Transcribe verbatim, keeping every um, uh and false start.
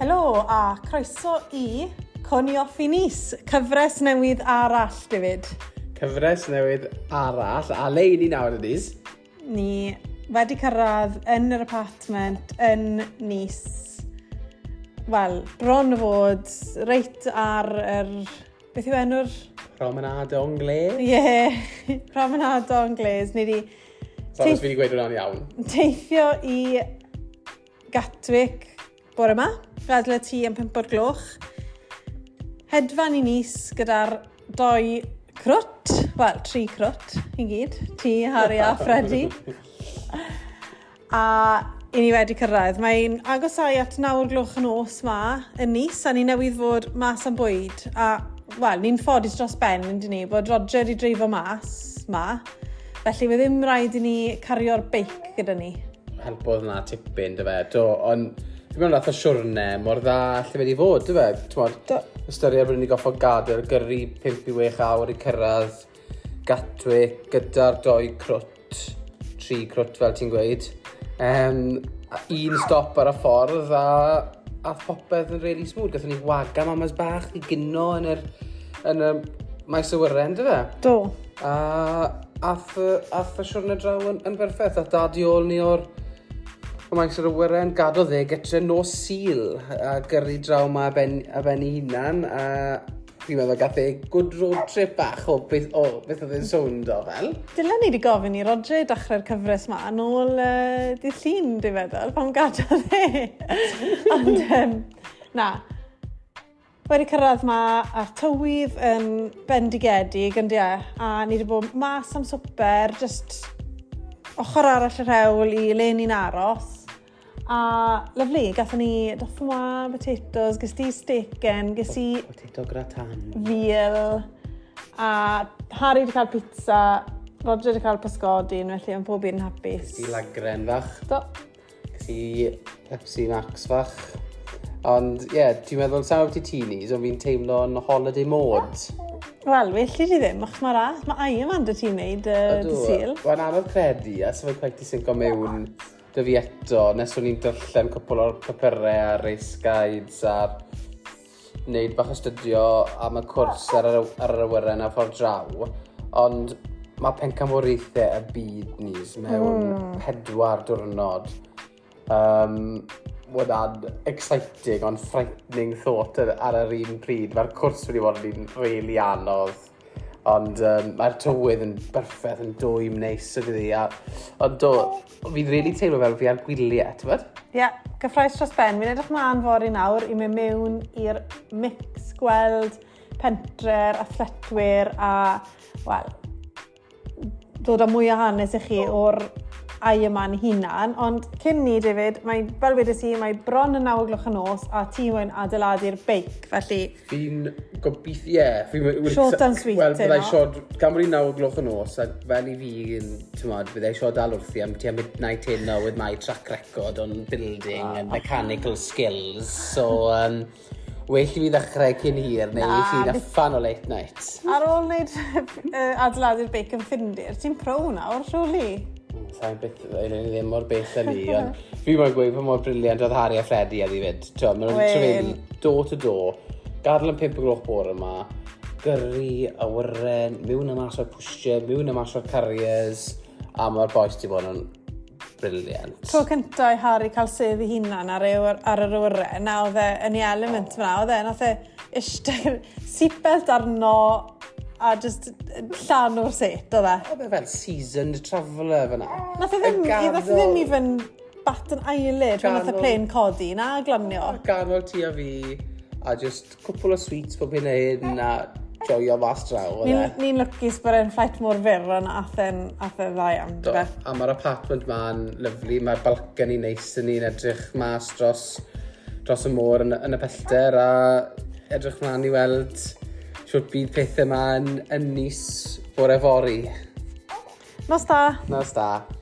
Helo a croeso i Coni Off i Nis, cyfres newydd arall, David. Cyfres newydd arall, a lein i nawr yn Nis. Ni wedi cyrraedd yn yr apartment yn Nis. Wel, bron o fod, reit ar yr... beth yw enw'r... Promenade Anglais? Ie, yeah, Promenade Anglais. Ni di... So, os fi wedi gweud hwnna'n iawn. Teithio i Gatwick bore yma, gadael y tŷ am pump o'r gloch. Hedfan i Nis gyda'r doi crwt, wel, tri crwt i gyd, ti, Harry a Freddie. A i ni wedi cyrraedd. Mae'n agosau at nawr gloch yn os ma yn Nis, a ni newydd fod mas am bwyd. A, wel, ni'n ffodus dros ben, yndyn ni, bod Roger i dreifo mas ma. Felly, fe ddim rhaid i ni cario'r beic gyda ni. Helpodd yna tipyn, dy fe. Do, ond dwi'n meddwl nath o siwrne mor dda lle wedi fod, dy fe. Twod, ystyried bod ni goffo gadael gyrru pump i wech awr i cyrraedd Gatwick gyda'r doi crwt, tri crwt fel ti'n gweud. Um, un stop ar y ffordd a ath popeth yn really smooth. Gathon ni waga mamas bach i gynno yn yr, yn y maes awyren, dy fe? Do. A ath, ath y siwrne draw yn, yn berffaith. Ath dad i ôl ni o'r maes awyren, gadodd e getre nos Sul a gyrru draw ma a ben, a ben i hunan. A fi'n meddwl gath e good road trip bach o beth, o, beth oedd e'n sownd o fel. Dylen ni wedi gofyn i Roger dechrau'r cyfres ma yn ôl uh, dydd llun, dwi'n meddwl, pan gadodd e. Ond, um, na, wedi cyrraedd ma ar tywydd yn bendigedig, ynddi e, a ni wedi bod mas am swper, just ochr arall yr hewl i le ni'n aros. A lyflu, gatho ni doffwa, potatoes, ges ti steaken, ges i... Potato gratin. Fiel. A Harry wedi cael pizza, Roger wedi cael pysgodin, felly yn pob un hapus. Ges i lagren fach. Do. Ges i Pepsi Max fach. Ond, ie, yeah, ti'n meddwl, sa'n ti teenies, ond fi'n teimlo'n holiday mode. Wel, felly ti ddim, ach mae ras, mae ai yma dy ti'n neud uh, dy Sul. Wel, anodd credu, a sef oedd i synco mewn dy fi eto, nes o'n i'n dyllen cwpl o'r papurau a race guides a wneud bach o studio am y cwrs ar yr, ar yr awyren a ffordd draw. Ond mae pencampwriaethau y byd nis mewn mm. pedwar diwrnod. Um, Wna'n exciting ond frightening thought ar yr un pryd. Mae'r cwrs wedi bod yn really anodd. Ond um, mae'r tywydd yn berffaith, yn dwym neis ydy ddi. Ond do, fi'n really teimlo fel fi ar gwyliau, ti'n bod? Ie, yeah, gyffroes dros ben. Fi'n edrych mlaen fori nawr i mynd mewn i'r mix gweld pentre'r athletwyr a, wel, dod â mwy o hanes i chi o'r ai yma'n hunan, ond cyn ni, David, mae, fel wedes i, mae bron yn naw o gloch yn nos a ti wy'n adeiladu'r beic, felly... Fi'n gobeithio, ie. Yeah, short and sweet, Wel, byddai siod, gan bod i'n naw o gloch yn nos, a fel i fi, tymod, byddai siod dal wrthi am tua midnight heno with my track record on building and mechanical skills, so... Um, well i fi ddechrau cyn hir, neu i chi'n affan o late night. Ar ôl wneud uh, adeiladu'r beic yn ffindir, ti'n prow nawr, surely? Sa'n beth, ddim mor beth â ni, ond fi mo'n gweud bod mor briliant oedd Harry a Freddie a ddifyd. Mae'n trefeili do to do, gadael yn pump o gloch bore yma, gyrru, awyren, mewn y mas o'r pwysio, mewn y mas o'r carriers, a mae'r boes ti bod yn briliant. Tro cyntaf i Harry cael sef i hunan ar, ar yr awyren, na oedd e yn ei element fyna, oedd e, nath e eistedd seatbelt arno, a just llan o'r set, oedd e? Oedd e fel seasoned traveller fyna. Nath e ddim, nath e ddim even bat yn eilid pan nath e plain codi, na glanio. Ganol ti a fi, a just cwpl o sweets pob hyn a hyn, a joio mas draw, oedd e? Ni'n lwcus bod e'n ffait mor fyr, ond ath e'n dda iawn, do fe? A mae'r apartment ma'n lyflu, mae'r balcony neis yn ni'n edrych mas dros, dros y môr yn, yn y pellter, a edrych mlaen i weld siwrt bydd pethau yma yn, yn Nis bore fori. Nos da. Nos da.